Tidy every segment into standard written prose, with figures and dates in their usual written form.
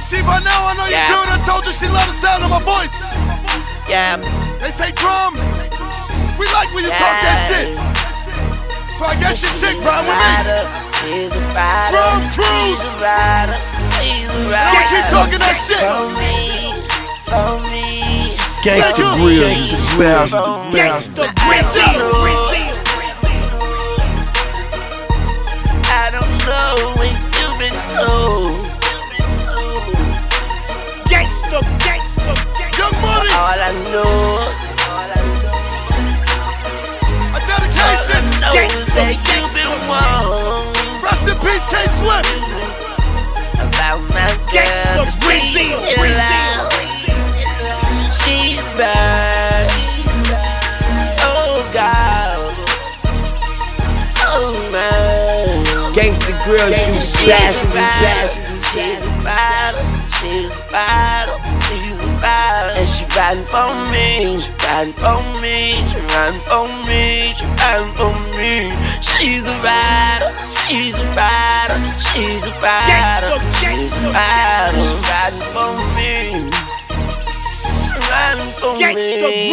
See, by now I know you do it. I told you she loved the sound of my voice. Yeah. They say drum. We like when you talk that shit. So I guess your chick ride with me. She's a rider. Drum Cruise. She's a rider. She's a rider. And we keep talking that shit. For me. Gangsta Grills is the best. Gangsta Grills. I don't know what you've been told. Gangsta. Young Money. All I know. A dedication. All I know is that you've been wrong. Rest in peace, K Swift. About my girl, she's bad. Oh God. Oh man. Gangsta Grills, you bastard. She's a battle. She's a battle. She's a battle. And she riding for me. She riding for me. She riding for me. She riding for me. She's a battle. She's a battle. She's a battle. She's a battle. She riding for me. She riding for me.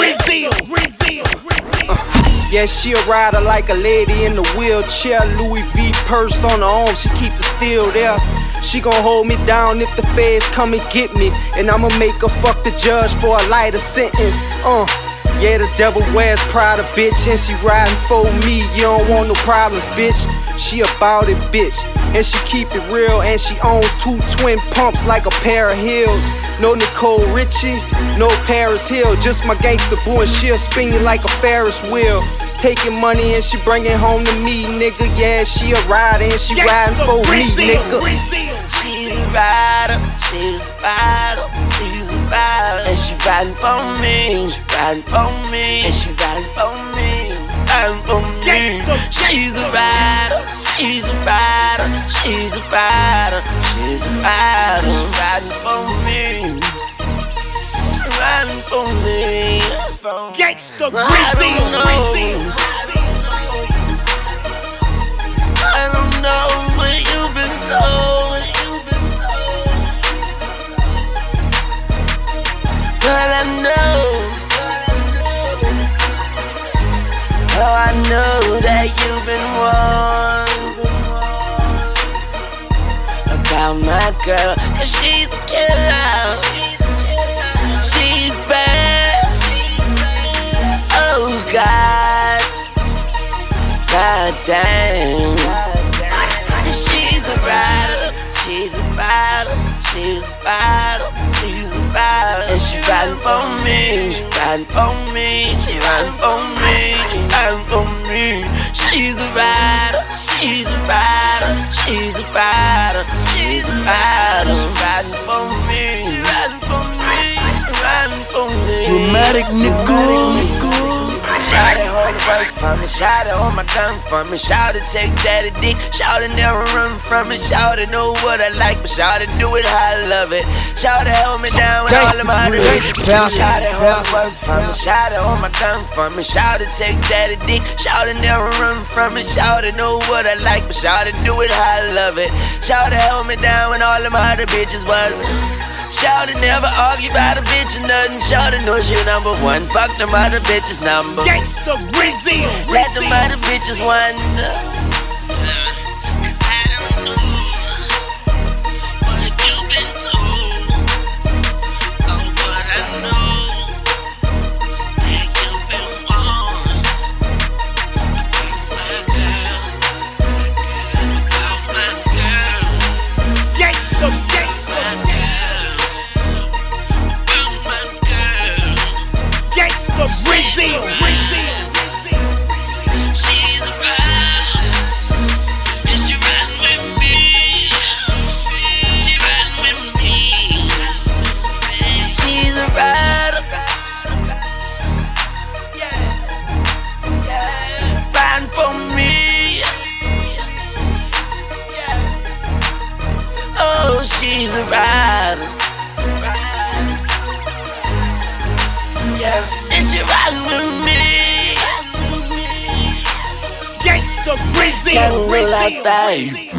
Yeah, she a rider like a lady in the wheelchair. Louis V purse on her arm, she keep the steel there. She gon' hold me down if the feds come and get me. And I'ma make her fuck the judge for a lighter sentence. Yeah, the devil wears Prada, bitch. And she riding for me, you don't want no problems, bitch. She about it, bitch. And she keep it real. And she owns 2 twin pumps like a pair of heels. No Nicole Richie, no Paris Hill. Just my gangsta boo and she'll spin you like a Ferris wheel. Taking money and she bring it home to me, nigga. Yeah, she a rider and she riding for me, nigga. She's a rider, she's a battle, she's a battle. And she riding for me, she riding for me. And she riding for me, riding for me. She's a rider, she's a rider, she's a battle, she's a battle. She riding for me, she riding for me. Gangsta I don't know what you've been told. But I know, oh I know that you've been warned about my girl, 'cause she's a killer, she's bad, oh God, God damn. She's a rider, she's a battle, she's a battle, she's a battle. And she riding for me, she riding for me, she riding for me, she riding for me. She's a rider, she's a rider, she's a battle, she's a battle. She riding for me, she riding for me, she riding for me. Dramatic nigga. Shout it, hold it, work for me. Shout it, hold my gun for me. Shout it, take daddy dick. Shout it, never run from it. Shout it, know what I like, but shout it, do it how I love it. Shout it, hold me down with all of my bitches. Shout it, hold it, work for me. Shout it, hold my gun for me. Shout it, take daddy dick. Shout it, never run from it. Shout it, know what I like, but shout it, do it how I love it. Shout it, hold me down when all of my other bitches wasn't. Shout it, never argue about a bitch or nothing. Shout it, knows you #1. Fuck them other bitches number. Gangsta Brazil. Let them other bitches wonder. 'Cause I don't know what you've been told. Oh, but I know that you've been warned about my girl. Gangsta. Gangsta Brazil. She's a rider, and she riding with me. She riding with me. She's a rider, riding for me. Oh, she's a rider. And she riding with me. Gangsta Brazil. Can't rule out, babe.